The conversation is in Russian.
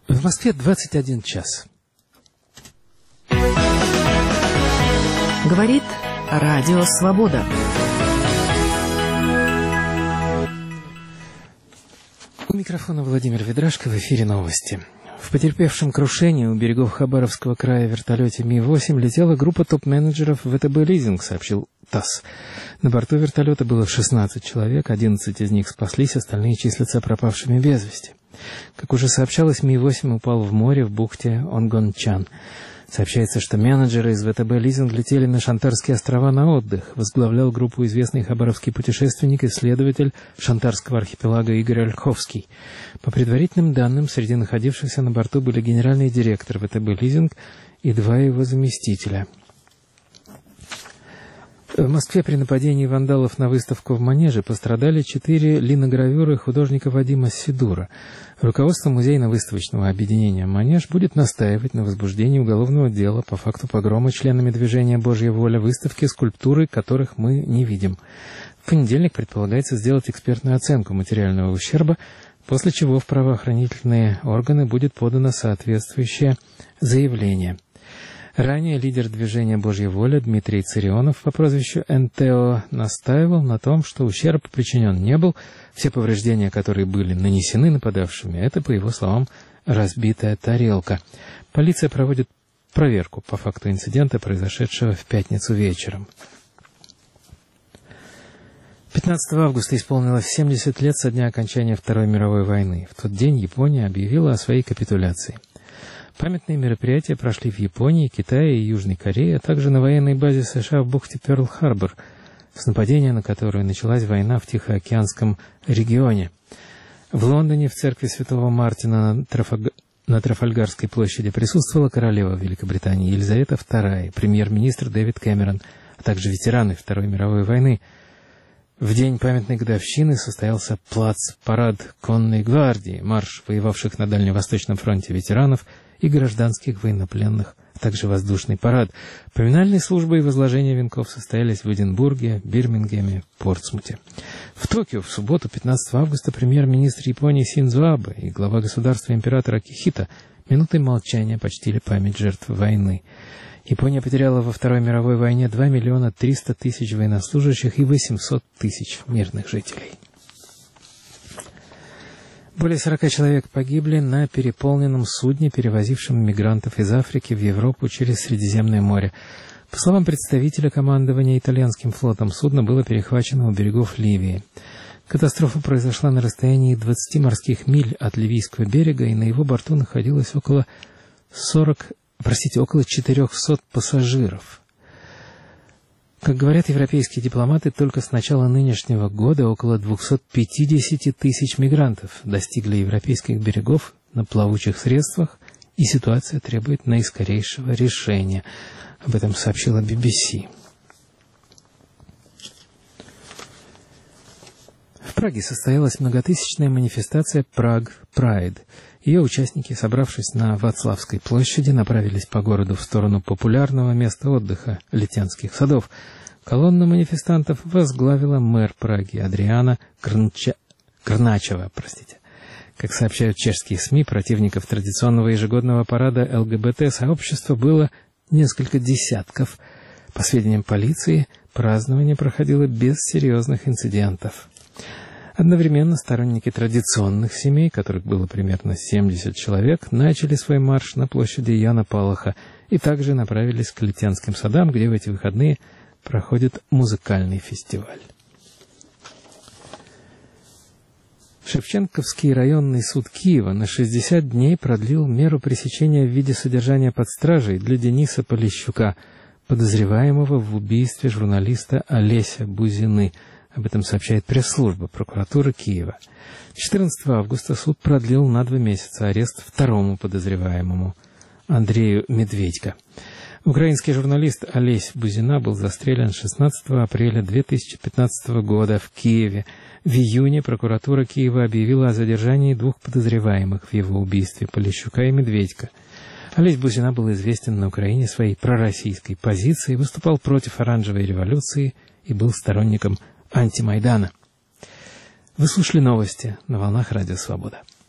В Москве 21 час. Говорит Радио Свобода. У микрофона Владимир Ведрашко, в эфире новости. В потерпевшем крушении у берегов Хабаровского края вертолете Ми-8 летела группа топ-менеджеров ВТБ «Лизинг», сообщил ТАСС. На борту вертолета было 16 человек, 11 из них спаслись, остальные числятся пропавшими без вести. Как уже сообщалось, Ми-8 упал в море в бухте Онгончан. Сообщается, что менеджеры из ВТБ «Лизинг» летели на Шантарские острова на отдых. Возглавлял группу известный хабаровский путешественник, исследователь Шантарского архипелага Игорь Ольховский. По предварительным данным, среди находившихся на борту были генеральный директор ВТБ «Лизинг» и 2 его заместителя. В Москве при нападении вандалов на выставку в Манеже пострадали 4 линогравюры художника Вадима Сидура. Руководство музейно-выставочного объединения «Манеж» будет настаивать на возбуждении уголовного дела по факту погрома членами движения «Божья воля» выставки, скульптуры которых мы не видим. В понедельник предполагается сделать экспертную оценку материального ущерба, после чего в правоохранительные органы будет подано соответствующее заявление. Ранее лидер движения «Божья воля» Дмитрий Царионов по прозвищу НТО настаивал на том, что ущерб причинен не был. Все повреждения, которые были нанесены нападавшими, это, по его словам, разбитая тарелка. Полиция проводит проверку по факту инцидента, произошедшего в пятницу вечером. 15 августа исполнилось 70 лет со дня окончания Второй мировой войны. В тот день Япония объявила о своей капитуляции. Памятные мероприятия прошли в Японии, Китае и Южной Корее, а также на военной базе США в бухте Перл-Харбор, с нападения на которую началась война в Тихоокеанском регионе. В Лондоне в церкви Святого Мартина на Трафальгарской площади присутствовала королева Великобритании Елизавета II, премьер-министр Дэвид Кэмерон, а также ветераны Второй мировой войны. В день памятной годовщины состоялся плац-парад конной гвардии, марш воевавших на Дальневосточном фронте ветеранов и гражданских военнопленных, а также воздушный парад. Поминальные службы и возложения венков состоялись в Эдинбурге, Бирмингеме, Портсмуте. В Токио в субботу, 15 августа, премьер-министр Японии Синдзо Абе и глава государства император Акихито минутой молчания почтили память жертв войны. Япония потеряла во Второй мировой войне 2 миллиона 300 тысяч военнослужащих и 800 тысяч мирных жителей. Более 40 человек погибли на переполненном судне, перевозившем мигрантов из Африки в Европу через Средиземное море. По словам представителя командования итальянским флотом, судно было перехвачено у берегов Ливии. Катастрофа произошла на расстоянии 20 морских миль от ливийского берега, и на его борту находилось около 400 пассажиров. Как говорят европейские дипломаты, только с начала нынешнего года около 250 тысяч мигрантов достигли европейских берегов на плавучих средствах, и ситуация требует наискорейшего решения. Об этом сообщила BBC. В Праге состоялась многотысячная манифестация «Prague Pride». Ее участники, собравшись на Вацлавской площади, направились по городу в сторону популярного места отдыха Литянских садов. Колонну манифестантов возглавила мэр Праги Адриана Крначева. Как сообщают чешские СМИ, противников традиционного ежегодного парада ЛГБТ-сообщества было несколько десятков. По сведениям полиции, празднование проходило без серьезных инцидентов. Одновременно сторонники традиционных семей, которых было примерно 70 человек, начали свой марш на площади Яна Палаха и также направились к Литянским садам, где в эти выходные проходит музыкальный фестиваль. Шевченковский районный суд Киева на 60 дней продлил меру пресечения в виде содержания под стражей для Дениса Полищука, подозреваемого в убийстве журналиста Олеся Бузины. Об этом сообщает пресс-служба прокуратуры Киева. 14 августа суд продлил на 2 месяца арест второму подозреваемому, Андрею Медведько. Украинский журналист Олесь Бузина был застрелен 16 апреля 2015 года в Киеве. В июне прокуратура Киева объявила о задержании 2 подозреваемых в его убийстве, Полищука и Медведько. Олесь Бузина был известен на Украине своей пророссийской позицией, выступал против оранжевой революции и был сторонником антимайдана. Вы слушали новости на волнах Радио Свобода.